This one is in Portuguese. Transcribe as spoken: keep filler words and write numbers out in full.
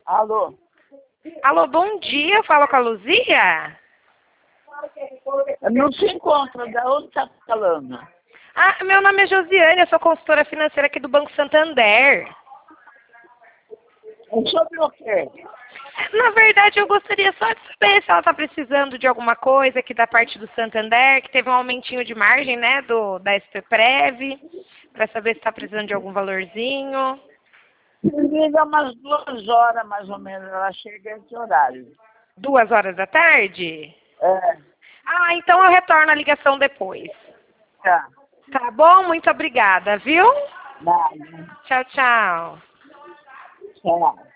Alô? Alô, bom dia. Fala com a Luzia? Não se encontra. Da onde está falando? Ah, meu nome é Josiane, eu sou consultora financeira aqui do Banco Santander. É sobre o quê? Na verdade, eu gostaria só de saber se ela está precisando de alguma coisa aqui da parte do Santander, que teve um aumentinho de margem, né, do, da S P Prev, para saber se está precisando de algum valorzinho. Liga umas duas horas, mais ou menos. Ela chega a esse horário. Duas horas da tarde? É. Ah, então eu retorno a ligação depois. Tá. Tá bom? Muito obrigada, viu? Nada. Tchau, tchau. Tchau.